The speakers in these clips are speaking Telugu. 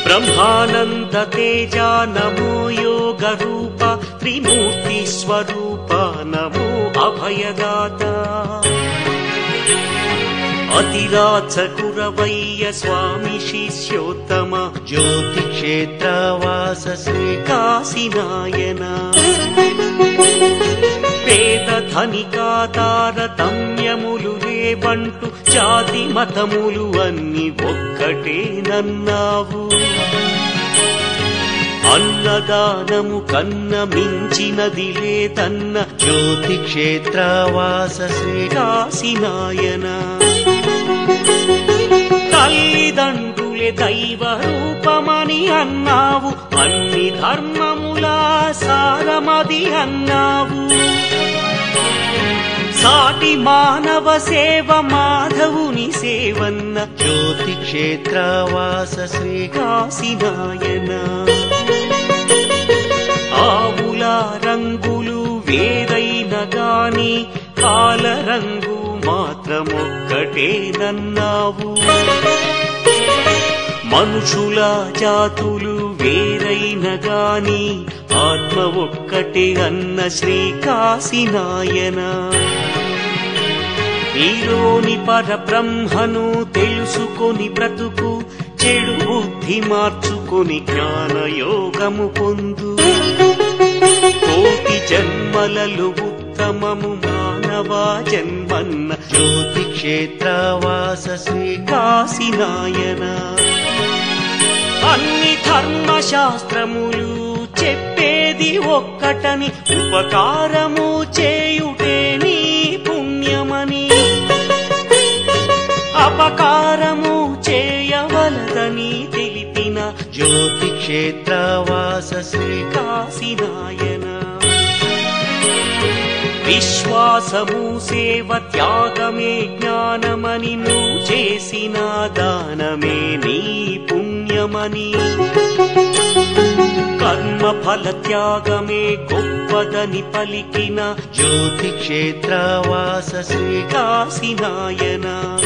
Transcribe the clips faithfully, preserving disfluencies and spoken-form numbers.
బ్రహ్మానంద తేజ నమో యోగ రూప త్రిమూర్తి స్వరూప నమో అభయదాత అతిరాచ గురవయ్య స్వామి శిష్యోత్తమ జ్యోతి క్షేత్రవాస శ్రీ కాశీనాయన పేద ధనికా తారతమ్యములు లేవంటూ జాతి మతములు అన్ని ఒక్కటేనన్నావు అన్నదానము కన్న మించినది లేదన్న జ్యోతి క్షేత్రవాస శ్రీ కాశీనాయన తల్లిదండ్రులే దైవ రూపమని అన్నావు అన్ని ధర్మముల సారమది అన్నావు సాటి మానవ సేవ మాధవుని సేవన్న జ్యోతి క్షేత్రవాస శ్రీ కాశీనాయన ఆవుల రంగులు వేరైన గాని కాల రంగు మాత్రమొక్కటేనన్నావు మనుషుల జాతులు వేరైన గాని ఆత్మ ఒక్కటే అన్న శ్రీ కాశీనాయన నీలోని పరబ్రహ్మను తెలుసుకొని బ్రతుకు చెడు బుద్ధి మార్చుకొని జ్ఞానయోగము పొందు కోటి జన్మలలు ఉత్తమము మానవ జన్మన్న జ్యోతి క్షేత్రవాస శ్రీ కాశీనాయన అన్ని ధర్మశాస్త్రములు చెప్పేది ఒక్కటని ఉపకారము చేయుటే నీ పుణ్యమని అపకారము చేయవలదని తెలిపిన జ్యోతి క్షేత్రవాస శ్రీ కాశీనాయన విశ్వాసము సేవ త్యాగమే జ్ఞానమని నువ్వు చేసిన దానమే నీ పుణ్యమని కర్మ ఫల త్యాగమే గొప్పదని పలికిన జ్యోతి క్షేత్రవాస శ్రీ కాశీనాయన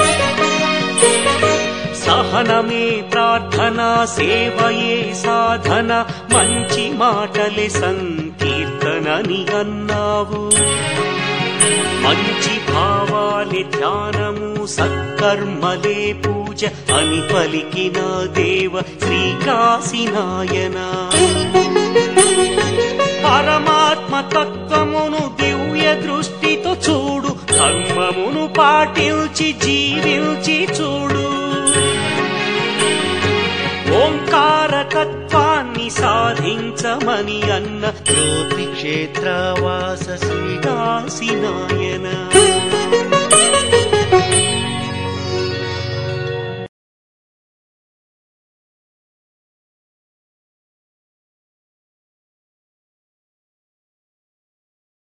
సహనమే ప్రార్థన సేవయే సాధన మంచి మాటలే సంకీర్తనని అన్నావు మంచి భావాలే ధ్యానము సత్కర్మలే పూజ అని పలికిన దేవ శ్రీ కాశీనాయన పరమాత్మ తత్వమును దివ్య దృష్టితో చూడు ధర్మమును పాటించి జీవించి చూడు ఓంకారతత్వాన్ని సాధించమని అన్న జ్యోతి క్షేత్రవాస శ్రీ కాశీనాయన